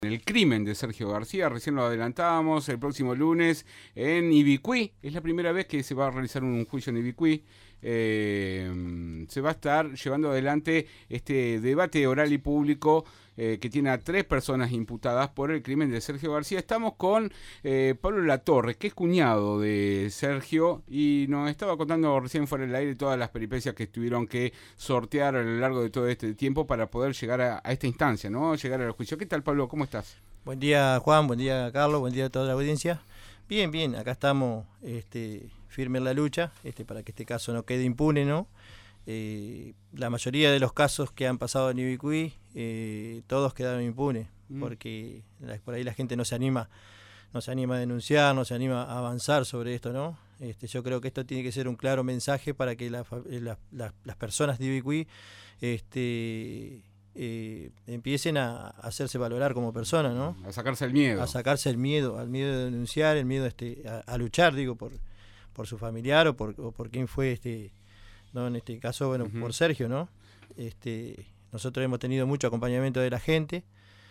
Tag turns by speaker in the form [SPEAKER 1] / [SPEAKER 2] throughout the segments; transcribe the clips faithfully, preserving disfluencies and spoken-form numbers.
[SPEAKER 1] El crimen de Sergio García, recién lo adelantábamos, el próximo lunes en Ibicuí. Es la primera vez que se va a realizar un juicio en Ibicuí. Eh, se va a estar llevando adelante este debate oral y público eh, que tiene a tres personas imputadas por el crimen de Sergio García. Estamos con eh, Pablo Latorre, que es cuñado de Sergio, y nos estaba contando recién fuera del aire todas las peripecias que tuvieron que sortear a lo largo de todo este tiempo para poder llegar a, a esta instancia, ¿no? Llegar al juicio. ¿Qué tal, Pablo? ¿Cómo estás?
[SPEAKER 2] Buen día, Juan, buen día, Carlos, buen día a toda la audiencia. Bien, bien, acá estamos este, firmes en la lucha este, para que este caso no quede impune, ¿no? Eh, la mayoría de los casos que han pasado en Ibicuí, eh, todos quedaron impunes, mm. porque la, por ahí la gente no se anima, no se anima a denunciar, no se anima a avanzar sobre esto, ¿no? Este, yo creo que esto tiene que ser un claro mensaje para que la, la, la, las personas de Ibicuí este, eh, empiecen a, a hacerse valorar como personas, ¿no?
[SPEAKER 1] A sacarse el miedo.
[SPEAKER 2] A sacarse el miedo, al miedo de denunciar, el miedo este, a, a luchar, digo, por, por su familiar o por, o por quién fue este. No, en este caso, bueno, uh-huh. por Sergio, ¿no? Este, nosotros hemos tenido mucho acompañamiento de la gente,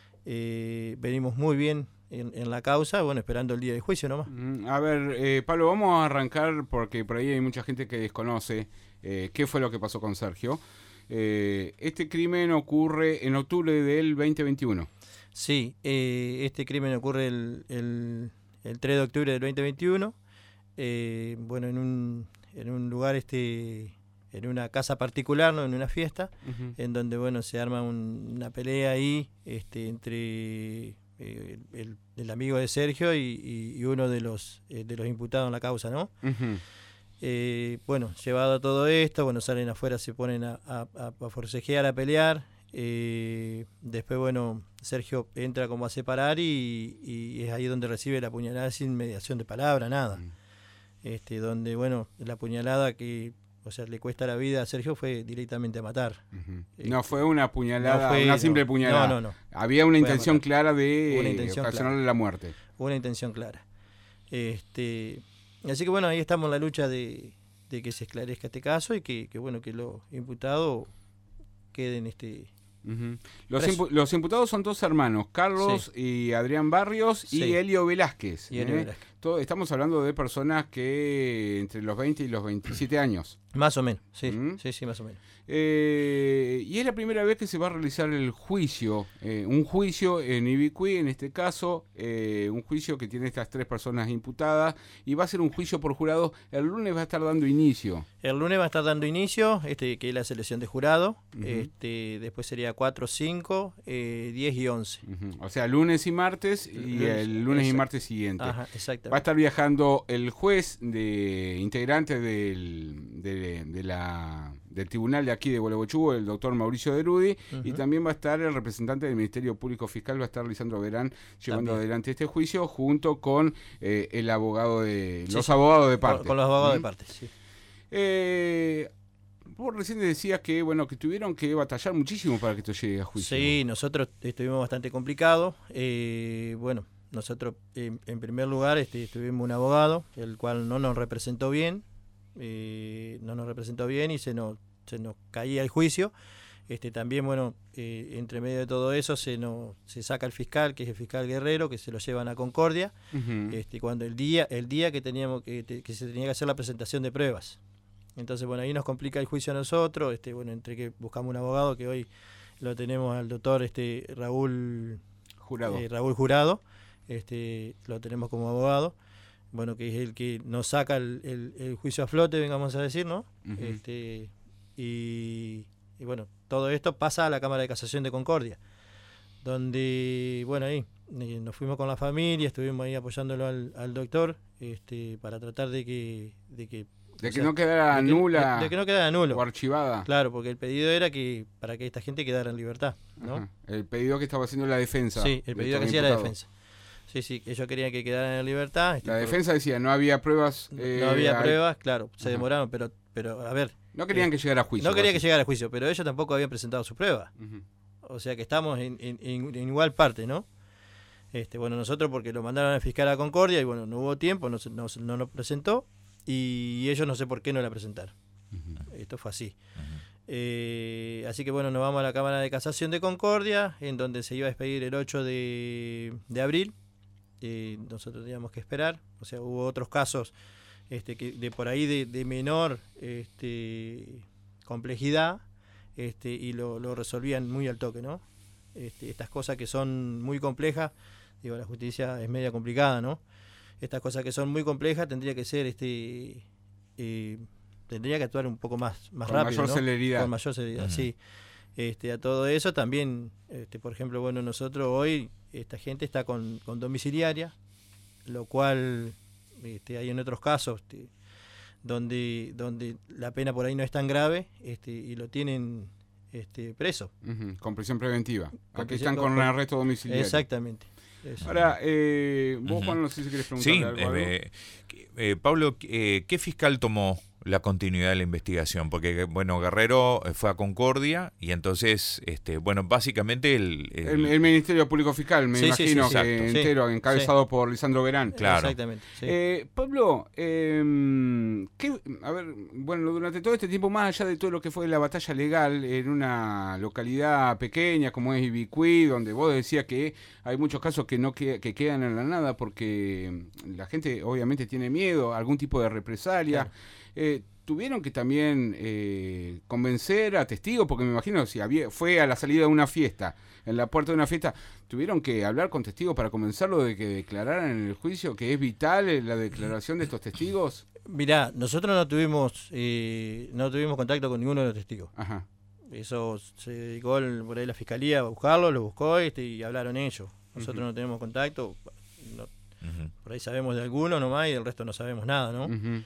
[SPEAKER 2] eh, venimos muy bien en, en la causa, bueno, esperando el día de juicio nomás.
[SPEAKER 1] Uh-huh. A ver, eh, Pablo, vamos a arrancar porque por ahí hay mucha gente que desconoce eh, qué fue lo que pasó con Sergio. Eh, este crimen ocurre en octubre del veinte veintiuno.
[SPEAKER 2] Sí, eh, este crimen ocurre el, el, el tres de octubre del veinte veintiuno, eh, bueno, en un, en un lugar este... en una casa particular, ¿no? En una fiesta, uh-huh. en donde bueno se arma un, una pelea ahí este, entre eh, el, el amigo de Sergio y, y, y uno de los eh, de los imputados en la causa, ¿no? Uh-huh. Eh, bueno, llevado todo esto, bueno, salen afuera, se ponen a, a, a forcejear, a pelear. Eh, después, bueno, Sergio entra como a separar y, y es ahí donde recibe la puñalada sin mediación de palabra, nada. Uh-huh. Este, donde, bueno, la puñalada que o sea, le cuesta la vida a Sergio fue directamente a matar.
[SPEAKER 1] Uh-huh. No fue una puñalada, no fue, una simple
[SPEAKER 2] no,
[SPEAKER 1] puñalada.
[SPEAKER 2] No, no, no.
[SPEAKER 1] Había una intención clara de ocasionarle
[SPEAKER 2] clara.
[SPEAKER 1] la muerte.
[SPEAKER 2] Una intención clara. Este, así que bueno, ahí estamos en la lucha de, de que se esclarezca este caso y que, que bueno, que los imputados queden este...
[SPEAKER 1] Uh-huh. Los, impu- los imputados son dos hermanos, Carlos sí. y Adrián Barrios y sí. Elio Velázquez.
[SPEAKER 2] Y Elio
[SPEAKER 1] ¿eh?
[SPEAKER 2] Velázquez.
[SPEAKER 1] Todo, estamos hablando de personas que entre los veinte y los veintisiete años.
[SPEAKER 2] Más o menos, sí,
[SPEAKER 1] ¿Mm?
[SPEAKER 2] sí, sí, más o menos.
[SPEAKER 1] Eh, y es la primera vez que se va a realizar el juicio, eh, un juicio en Ibicuí, en este caso, eh, un juicio que tiene estas tres personas imputadas, y va a ser un juicio por jurado. El lunes va a estar dando inicio.
[SPEAKER 2] El lunes va a estar dando inicio, este, que es la selección de jurado, uh-huh. este, después sería cuatro, cinco, eh, diez y once.
[SPEAKER 1] Uh-huh. O sea, lunes y martes, y lunes, el lunes exacto. y martes siguiente.
[SPEAKER 2] Ajá, exactamente.
[SPEAKER 1] Va a estar viajando el juez de integrante del, de, de la, del tribunal de aquí de Gualeguaychú, el doctor Mauricio Derudi, uh-huh. y también va a estar el representante del Ministerio Público Fiscal, va a estar Lisandro Verán, llevando también adelante este juicio, junto con eh, el abogado de sí, los sí. abogados de parte.
[SPEAKER 2] Con, con los abogados ¿Mm? de parte, sí.
[SPEAKER 1] Eh, vos recién decías que bueno que tuvieron que batallar muchísimo para que esto llegue a juicio.
[SPEAKER 2] Sí, nosotros estuvimos bastante complicados. Eh, bueno, nosotros en, en primer lugar este, tuvimos un abogado, el cual no nos representó bien, eh, no nos representó bien y se nos, se nos caía el juicio. Este, también, bueno, eh, entre medio de todo eso se nos se saca el fiscal, que es el fiscal Guerrero, que se lo llevan a Concordia, uh-huh. este, cuando el día el día que teníamos que, que se tenía que hacer la presentación de pruebas. Entonces, bueno, ahí nos complica el juicio a nosotros, este, bueno, entre que buscamos un abogado, que hoy lo tenemos al doctor este Raúl
[SPEAKER 1] Jurado.
[SPEAKER 2] Eh, Raúl Jurado, este, lo tenemos como abogado, bueno, que es el que nos saca el, el, el juicio a flote, vengamos a decir, ¿no? Uh-huh. Este, y, y bueno, todo esto pasa a la Cámara de Casación de Concordia, donde, bueno, ahí nos fuimos con la familia, estuvimos ahí apoyándolo al, al doctor, este, para tratar de que... De que
[SPEAKER 1] De que sea, no quedara de que, nula
[SPEAKER 2] de, de que no quedara nulo
[SPEAKER 1] o archivada.
[SPEAKER 2] Claro, porque el pedido era que para que esta gente quedara en libertad, ¿no?
[SPEAKER 1] Ajá. El pedido que estaba haciendo la defensa.
[SPEAKER 2] Sí, el pedido que hacía la defensa. Sí, sí, ellos querían que quedaran en libertad.
[SPEAKER 1] La por... defensa decía, no había pruebas.
[SPEAKER 2] Eh, no había hay... pruebas, claro, se Ajá. demoraron, pero, pero a ver.
[SPEAKER 1] No querían eh, que llegara a juicio.
[SPEAKER 2] No querían que llegara a juicio, pero ellos tampoco habían presentado sus pruebas. Uh-huh. O sea que estamos en, en, en, en igual parte, ¿no? Este, bueno, nosotros porque lo mandaron al fiscal a Concordia y bueno, no hubo tiempo, no, no, no nos presentó. Y ellos no sé por qué no la presentaron. Uh-huh. Esto fue así. Uh-huh. Eh, así que bueno, nos vamos a la Cámara de Casación de Concordia, en donde se iba a expedir el ocho de, de abril. Eh, nosotros teníamos que esperar, o sea, hubo otros casos este, que de por ahí de, de menor este, complejidad, este, y lo, lo resolvían muy al toque, ¿no? Este, estas cosas que son muy complejas, digo, la justicia es media complicada, ¿no? Estas cosas que son muy complejas tendría que ser, este, eh, tendría que actuar un poco más, más
[SPEAKER 1] con
[SPEAKER 2] rápido,
[SPEAKER 1] mayor
[SPEAKER 2] ¿no?
[SPEAKER 1] celeridad.
[SPEAKER 2] Con mayor celeridad,
[SPEAKER 1] Uh-huh.
[SPEAKER 2] sí. Este, a todo eso también, este, por ejemplo, bueno, nosotros hoy, esta gente está con, con domiciliaria, lo cual este, hay en otros casos este, donde, donde la pena por ahí no es tan grave, este, y lo tienen este, preso.
[SPEAKER 1] Uh-huh. Con prisión preventiva.
[SPEAKER 2] Con
[SPEAKER 1] Aquí
[SPEAKER 2] prisión,
[SPEAKER 1] están con,
[SPEAKER 2] con
[SPEAKER 1] arresto domiciliario.
[SPEAKER 2] Exactamente. Eso.
[SPEAKER 1] Ahora, eh, vos,
[SPEAKER 3] Uh-huh.
[SPEAKER 1] Juan, no sé si querés preguntarle
[SPEAKER 3] sí,
[SPEAKER 1] algo.
[SPEAKER 3] Eh, eh, Pablo, eh, ¿qué fiscal tomó la continuidad de la investigación? Porque, bueno, Guerrero fue a Concordia y entonces, este, bueno, básicamente el...
[SPEAKER 1] El, el, el Ministerio Público Fiscal, me
[SPEAKER 2] sí,
[SPEAKER 1] imagino,
[SPEAKER 2] sí, sí,
[SPEAKER 1] que
[SPEAKER 2] sí,
[SPEAKER 1] entero,
[SPEAKER 2] sí,
[SPEAKER 1] encabezado
[SPEAKER 2] sí.
[SPEAKER 1] por Lisandro Verán.
[SPEAKER 3] Claro.
[SPEAKER 2] Exactamente. Sí.
[SPEAKER 1] Eh, Pablo, eh, ¿qué, a ver, bueno, durante todo este tiempo, más allá de todo lo que fue la batalla legal en una localidad pequeña como es Ibicuí, donde vos decías que hay muchos casos que no que, que quedan en la nada porque la gente obviamente tiene miedo, algún tipo de represalia.
[SPEAKER 2] Claro.
[SPEAKER 1] Eh, tuvieron que también eh, convencer a testigos, porque me imagino si había, fue a la salida de una fiesta, en la puerta de una fiesta, tuvieron que hablar con testigos para convencerlo de que declararan en el juicio, que es vital la declaración de estos testigos.
[SPEAKER 2] Mirá, nosotros no tuvimos eh, no tuvimos contacto con ninguno de los testigos.
[SPEAKER 1] Ajá.
[SPEAKER 2] Eso se dedicó el, por ahí la fiscalía a buscarlo, lo buscó este, y hablaron ellos. Nosotros uh-huh. no tenemos contacto, no, uh-huh. por ahí sabemos de alguno nomás y del resto no sabemos nada, ¿no? Uh-huh.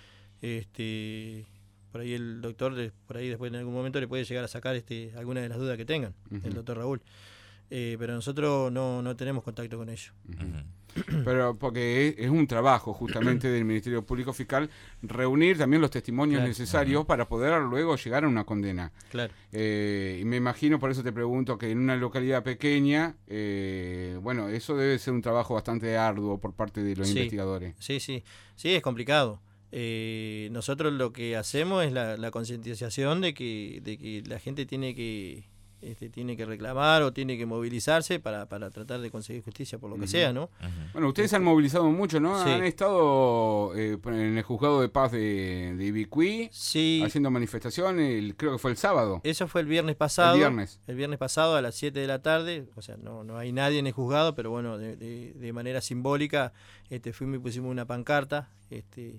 [SPEAKER 2] Este, por ahí el doctor, por ahí después en algún momento le puede llegar a sacar este, alguna de las dudas que tengan, uh-huh. el doctor Raúl. Eh, pero nosotros no, no tenemos contacto con ellos.
[SPEAKER 1] Uh-huh. Pero porque es, es un trabajo justamente del Ministerio Público Fiscal reunir también los testimonios claro. necesarios uh-huh. para poder luego llegar a una condena.
[SPEAKER 2] Claro.
[SPEAKER 1] Eh, y me imagino, por eso te pregunto, que en una localidad pequeña, eh, bueno, eso debe ser un trabajo bastante arduo por parte de los
[SPEAKER 2] sí.
[SPEAKER 1] investigadores.
[SPEAKER 2] Sí, sí, sí, es complicado. Eh, nosotros lo que hacemos es la, la concientización de que, de que la gente tiene que este, tiene que reclamar o tiene que movilizarse para, para tratar de conseguir justicia por lo que uh-huh. sea, ¿no?
[SPEAKER 1] Uh-huh. Bueno, ustedes este, han movilizado mucho, ¿no? Sí. Han estado eh, en el juzgado de paz de, de Ibicuí
[SPEAKER 2] sí.
[SPEAKER 1] haciendo manifestaciones, el, creo que fue el sábado.
[SPEAKER 2] Eso fue el viernes pasado.
[SPEAKER 1] El viernes.
[SPEAKER 2] El viernes pasado a las siete de la tarde, o sea, no, no hay nadie en el juzgado, pero bueno, de, de, de manera simbólica este, fuimos y pusimos una pancarta, este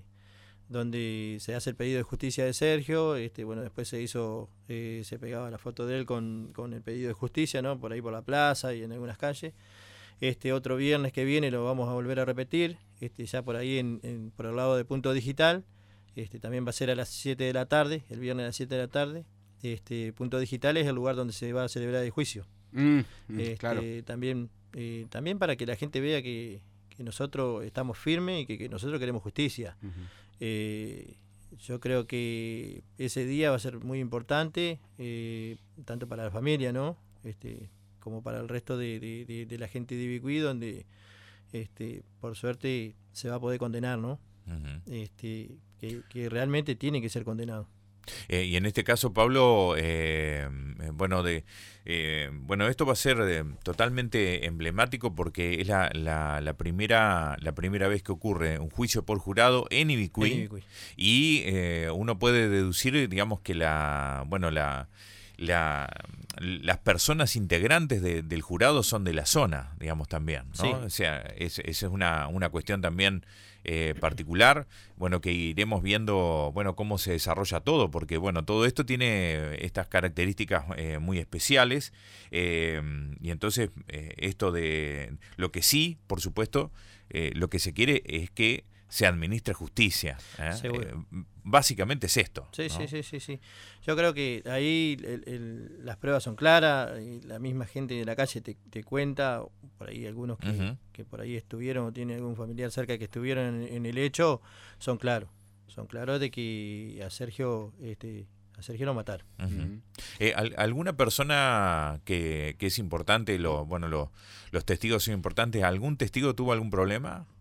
[SPEAKER 2] donde se hace el pedido de justicia de Sergio, este bueno después se hizo, eh, se pegaba la foto de él con, con el pedido de justicia, ¿no? Por ahí por la plaza y en algunas calles. Este otro viernes que viene lo vamos a volver a repetir, este ya por ahí en, en por el lado de Punto Digital, este también va a ser a las siete de la tarde, el viernes a las siete de la tarde. Este Punto Digital es el lugar donde se va a celebrar el juicio.
[SPEAKER 1] Mm, mm,
[SPEAKER 2] este,
[SPEAKER 1] claro.
[SPEAKER 2] También eh, también para que la gente vea que, que nosotros estamos firmes y que, que nosotros queremos justicia. Uh-huh. Eh, yo creo que ese día va a ser muy importante, eh, tanto para la familia, ¿no? Este, como para el resto de, de, de, de la gente de Ibicuí, donde este, por suerte se va a poder condenar, ¿no? Uh-huh. Este, que, que realmente tiene que ser condenado.
[SPEAKER 3] Eh, y en este caso, Pablo, eh, bueno, de, eh, bueno, esto va a ser eh, totalmente emblemático porque es la, la, la primera la primera vez que ocurre un juicio por jurado en Ibicuí, en Ibicuí. y eh, uno puede deducir, digamos, que la, bueno, la La, las personas integrantes de, del jurado son de la zona, digamos, también, ¿no?
[SPEAKER 2] Sí.
[SPEAKER 3] O sea, esa es, es una, una cuestión también eh, particular, bueno, que iremos viendo, bueno, cómo se desarrolla todo, porque, bueno, todo esto tiene estas características eh, muy especiales, eh, y entonces eh, esto de lo que sí, por supuesto, eh, lo que se quiere es que se administre justicia. ¿eh? Eh, básicamente es esto.
[SPEAKER 2] Sí,
[SPEAKER 3] ¿no?
[SPEAKER 2] sí, sí, sí, sí. Yo creo que ahí el, el, las pruebas son claras, y la misma gente de la calle te, te cuenta, por ahí algunos que, uh-huh. que por ahí estuvieron o tiene algún familiar cerca que estuvieron en, en el hecho, son claros. Son claros de que a Sergio este, a Sergio lo mataron.
[SPEAKER 3] Uh-huh. eh, al, ¿Alguna persona que, que es importante, lo, bueno, lo, los testigos son importantes, algún testigo tuvo algún problema?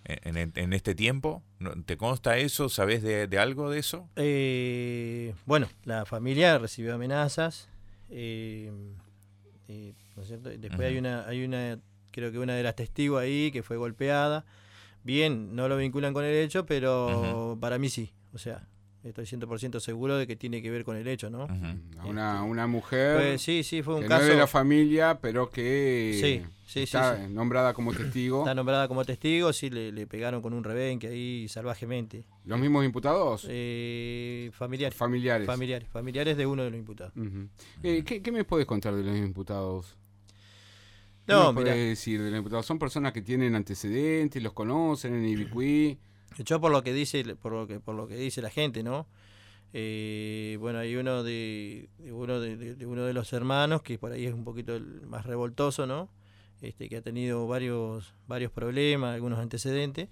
[SPEAKER 3] en, en, en este tiempo? ¿Te consta eso? ¿Sabés de, de algo de eso?
[SPEAKER 2] Eh, bueno, la familia recibió amenazas, eh, eh, ¿no es cierto? Después uh-huh. hay una, hay una, creo que una de las testigos ahí que fue golpeada. Bien, no lo vinculan con el hecho, pero uh-huh. para mí sí. O sea, estoy cien por ciento seguro de que tiene que ver con el hecho, ¿no?
[SPEAKER 1] Uh-huh. Una, una mujer
[SPEAKER 2] pues, sí, sí, fue un
[SPEAKER 1] que
[SPEAKER 2] caso
[SPEAKER 1] no es de la familia, pero que
[SPEAKER 2] sí, sí,
[SPEAKER 1] está
[SPEAKER 2] sí, sí.
[SPEAKER 1] nombrada como testigo.
[SPEAKER 2] Está nombrada como testigo, sí, le, le pegaron con un rebenque ahí salvajemente.
[SPEAKER 1] ¿Los mismos imputados?
[SPEAKER 2] Eh, familiares.
[SPEAKER 1] Familiares.
[SPEAKER 2] Familiares. Familiares de uno de los imputados.
[SPEAKER 1] Uh-huh. eh, ¿qué, ¿Qué me puedes contar de los imputados? ¿Qué
[SPEAKER 2] no,
[SPEAKER 1] me puedes decir de los imputados? ¿Son personas que tienen antecedentes, los conocen en Ibicuí?
[SPEAKER 2] Yo por lo que dice, por lo que, por lo que dice la gente, ¿no? Eh, bueno, hay uno de, de uno de, de, de uno de los hermanos que por ahí es un poquito el más revoltoso, ¿no? Este, que ha tenido varios varios problemas, algunos antecedentes.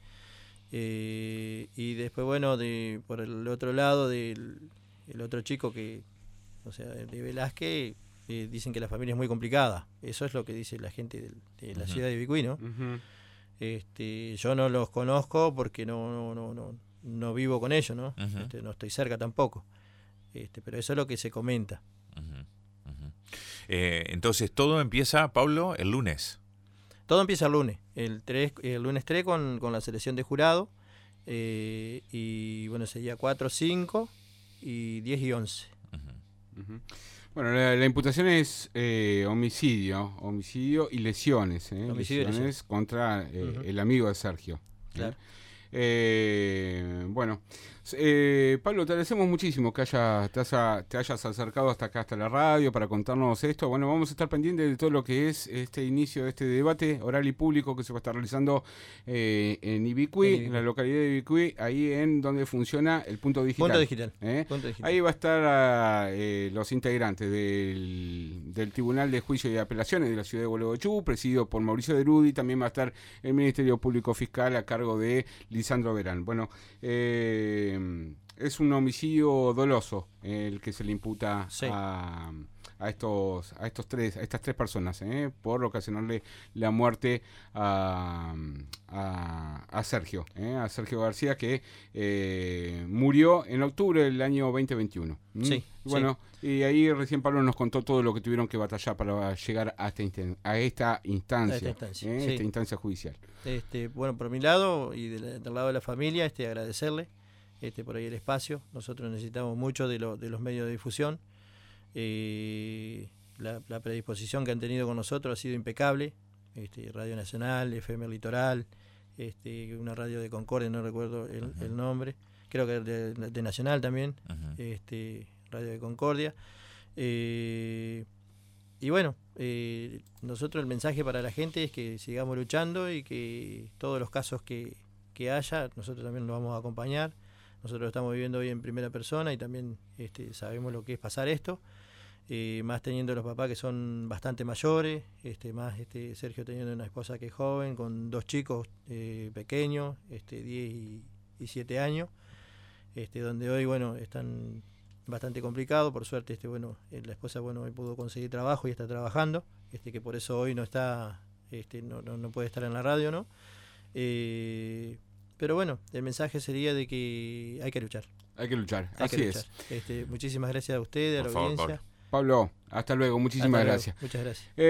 [SPEAKER 2] Eh, y después, bueno, de por el otro lado del el otro chico que, o sea, de Velázquez, eh, dicen que la familia es muy complicada. Eso es lo que dice la gente de, de la uh-huh. ciudad de Ibicuí, ¿no? Uh-huh. Este, yo no los conozco porque no no no no, no vivo con ellos, ¿no? Uh-huh. Este, no estoy cerca tampoco. Este, pero eso es lo que se comenta.
[SPEAKER 3] Uh-huh. Uh-huh. Eh, entonces todo empieza, Pablo, el lunes.
[SPEAKER 2] Todo empieza el lunes, el tres, el lunes tres con, con la selección de jurado, eh, y bueno, sería cuatro, cinco y diez y once.
[SPEAKER 1] Uh-huh. Uh-huh. Bueno, la, la imputación es eh, homicidio, homicidio y lesiones, ¿eh?
[SPEAKER 2] Homicidio
[SPEAKER 1] lesiones, lesiones contra eh, uh-huh. el amigo de Sergio.
[SPEAKER 2] Claro.
[SPEAKER 1] ¿eh? Eh, bueno, eh, Pablo, te agradecemos muchísimo que haya, te, haya, te hayas acercado hasta acá, hasta la radio, para contarnos esto. Bueno, vamos a estar pendientes de todo lo que es este inicio de este debate oral y público que se va a estar realizando eh, en Ibicuí, en, en la localidad de Ibicuí, ahí en donde funciona el punto digital.
[SPEAKER 2] Punto digital.
[SPEAKER 1] ¿eh?
[SPEAKER 2] Punto digital.
[SPEAKER 1] Ahí va a estar eh, los integrantes del, del Tribunal de Juicio y Apelaciones de la ciudad de Gualeguaychú, presidido por Mauricio Derudi. También va a estar el Ministerio Público Fiscal a cargo de Lisandro Verán. Bueno, eh, es un homicidio doloso el que se le imputa sí. a, a estos a estos tres a estas tres personas eh, por ocasionarle la muerte a, a, a Sergio eh, a Sergio García, que eh, murió en octubre del año veinte veintiuno. ¿Mm?
[SPEAKER 2] Sí,
[SPEAKER 1] bueno,
[SPEAKER 2] sí.
[SPEAKER 1] Y ahí recién Pablo nos contó todo lo que tuvieron que batallar para llegar a esta, inten- a esta instancia, a esta instancia, eh,
[SPEAKER 2] sí.
[SPEAKER 1] esta instancia judicial.
[SPEAKER 2] Este, bueno, por mi lado y del, del lado de la familia, este, agradecerle este, por ahí el espacio. Nosotros necesitamos mucho de, lo, de los medios de difusión. Eh, la, la predisposición que han tenido con nosotros ha sido impecable. Este, Radio Nacional, F M Litoral, este, una radio de Concordia, no recuerdo el, uh-huh. el nombre, creo que de, de Nacional también, uh-huh. este, Radio de Concordia. Eh, y bueno, eh, nosotros el mensaje para la gente es que sigamos luchando y que todos los casos que, que haya, nosotros también los vamos a acompañar. Nosotros lo estamos viviendo hoy en primera persona y también este, sabemos lo que es pasar esto, eh, más teniendo los papás que son bastante mayores, este, más este, Sergio teniendo una esposa que es joven, con dos chicos eh, pequeños, este, diez y siete años, este, donde hoy bueno están bastante complicados. Por suerte este, bueno, la esposa bueno, hoy pudo conseguir trabajo y está trabajando, este, que por eso hoy no está, este, no, no, no puede estar en la radio, ¿no? Eh, Pero bueno, el mensaje sería de que hay que luchar.
[SPEAKER 1] Hay que luchar,
[SPEAKER 2] hay
[SPEAKER 1] así
[SPEAKER 2] que
[SPEAKER 1] es.
[SPEAKER 2] Luchar. Este, muchísimas gracias a ustedes, a la
[SPEAKER 3] Por favor,
[SPEAKER 2] audiencia.
[SPEAKER 1] Pablo, hasta luego, muchísimas
[SPEAKER 2] hasta
[SPEAKER 1] gracias.
[SPEAKER 2] Luego. Muchas gracias.
[SPEAKER 1] Eh,